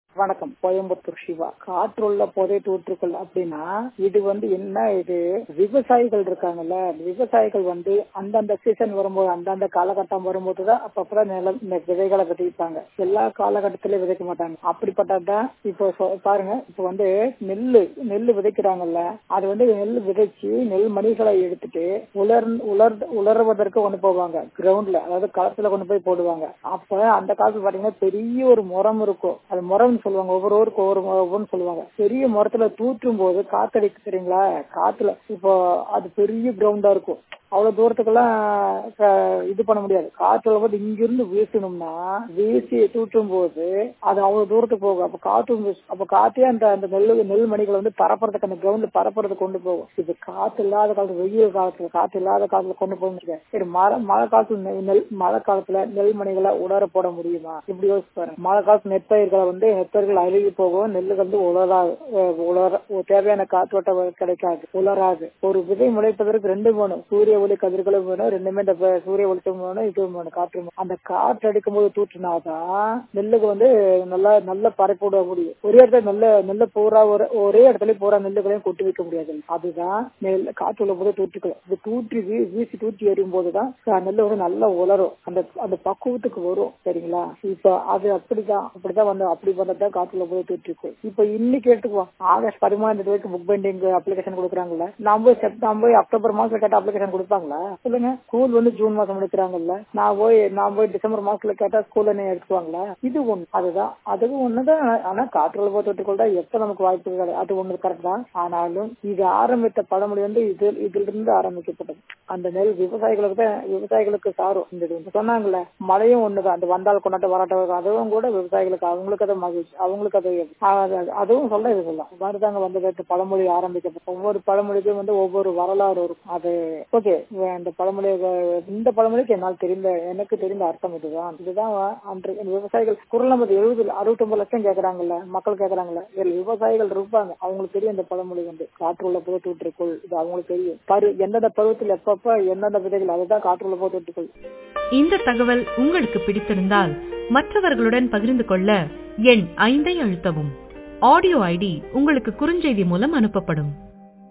வணக்கம். கோயம்புத்தூர் சிவா. காற்றுள்ள போதை தூற்றுக்கள் அப்படின்னா இது என்ன இது விவசாயிகள் இருக்காங்கல்ல, விவசாயிகள் அந்தந்த சீசன் வரும்போது அந்தந்த காலகட்டம் வரும்போதுதான் அப்பப்பதான் நிலம் இந்த விதைகளை விதைப்பாங்க. எல்லா காலகட்டத்திலயும் விதைக்க மாட்டாங்க. அப்படிப்பட்டதான் இப்போ பாருங்க, இப்போ நெல்லு விதைக்கிறாங்கல்ல, அது நெல் விதைச்சு நெல் மணிகளை எடுத்துட்டு உலர்வதற்கு கொண்டு போவாங்க. கிரவுண்ட்ல, அதாவது களத்துல கொண்டு போய் போடுவாங்க. அப்ப அந்த காலத்துல பாத்தீங்கன்னா பெரிய ஒரு முறம் இருக்கும். அது முறம் சொல்லுவாங்க. ஒவ்வொருவருக்கும் ஒவ்வொரு சொல்லுவாங்க. பெரிய மரத்துல தூற்றும் போது காத்தடிக்கு தெரியுங்களா, காத்துல இப்போ அது பெரிய கிரவுண்டா இருக்கும். அவ்வளவு தூரத்துக்கெல்லாம் இது பண்ண முடியாது. காற்றுல போது இங்கிருந்து வீசணும்னா வீசி தூற்றும் போது அது அவ்வளவு தூரத்துக்கு போகும். அப்ப காத்தே அந்த நெல் மணிகளை பரப்புறதுக்கு, அந்த கிரவுண்ட்ல பரப்புறதுக்கு கொண்டு போகும். இது காத்து இல்லாத காலத்துல, வெயில் காலத்துல, காத்து இல்லாத காலத்துல கொண்டு போக சரி, மழை காலத்துல நெல் மணிகளை உலர போட முடியுமா? இப்படி யோசிப்பாரு. மழை காலத்துல நெற்பயிர்கள் அழுகி போகும். நெல்லு தேவையான காற்றோட்டம் கிடைக்காது, உலராது. ஒரு விதை முளைப்பதற்கு 2 வேணும். சூரிய ஒளி கதிர்களும் வேணும், ரெண்டுமே இந்த சூரிய ஒளிக்கும் வேணும், இதுவும் வேணும், காற்று. அந்த காற்று அடிக்கும் போது தூற்றினாதான் நெல்லுக்கு நல்ல பரப்பி விட முடியும். ஒரே இடத்துல நெல்ல பூரா ஒரே இடத்துல பூரா நெல்லுகளையும் கொட்டி வைக்க முடியாது. அதுதான் காற்று உள்ள போது தூற்றிக்கலாம். இது தூற்றி எறியும் போதுதான் நெல்லு நல்லா உலரும், அந்த பக்குவத்துக்கு வரும். சரிங்களா? இப்ப அது அப்படிதான் அப்படி பண்ணதான் காற்றுல போது தூற்றிக்கும். இப்ப இன்னைக்கு எடுத்துக்குவோம், ஆகஸ்ட் 13 புக் பெண்டிங் அப்ளிகேஷன் கொடுக்குறாங்கல்ல. நம்ம அக்டோபர் மாசத்துல கேட்ட அப்ளிகேஷன் கொடுப்பாங்களா சொல்லுங்க? ஸ்கூல் ஜூன் மாசம் முடிக்கிறாங்கல்ல. நான் போய் டிசம்பர் மாசத்துல கேட்டா ஸ்கூல்ல எடுத்துக்குவாங்களா? இது ஒண்ணு. அதுவும் ஒண்ணுதான். ஆனா காற்றுல போது தூற்றிக்கொள்ள எப்ப நமக்கு வாய்ப்பு கிடையாது, அது ஒண்ணு கரெக்ட் தான். ஆனாலும் இது ஆரம்பித்த பழமொழி இதுல இருந்து ஆரம்பிக்கப்பட்டது. அந்த நெல் விவசாயிகளுக்கு சாரும். இந்த சொன்னாங்கல்ல, மழையும் ஒண்ணுதான். அந்த வந்தால் கொண்டாட்ட வராட்டம், அதுவும் கூட விவசாயிகளுக்கு, அவங்களுக்கு அதை மகிழ்ச்சி, அவங்களுக்கு அதுவும் சொல்ல இது சொல்லலாம். மாதிரிதாங்க வந்தது பழமொழி ஆரம்பிக்கப்பட்ட. ஒவ்வொரு பழமொழிக்கும் ஒவ்வொரு வரலாறு இருக்கும். அது ஓகே. இந்த பழமொழிக்கு எனக்கு தெரிந்த அர்த்தம் இதுதான். அன்று விவசாயிகள் குரல் நம்பர் 69 லட்சம் கேக்குறாங்கல்ல, மக்கள் கேக்குறாங்கல்ல, விவசாயிகள் இருப்பாங்க. அவங்களுக்கு தெரியும் இந்த பழமொழி காற்றுள்ள போது தூற்றுக்குள். இது அவங்களுக்கு தெரியும். எந்தெந்த பருவத்தில் எப்பப்ப எந்தெந்த விதைகள், அதுதான் காற்றுள்ள போது தூற்றுக்குள். இந்த தகவல் உங்களுக்கு பிடித்திருந்தால் மற்றவர்களுடன் பகிர்ந்து கொள்ள எண் 5 அழுத்தவும். ஆடியோ ஐடி உங்களுக்கு குறுஞ்செய்தி மூலம் அனுப்பப்படும்.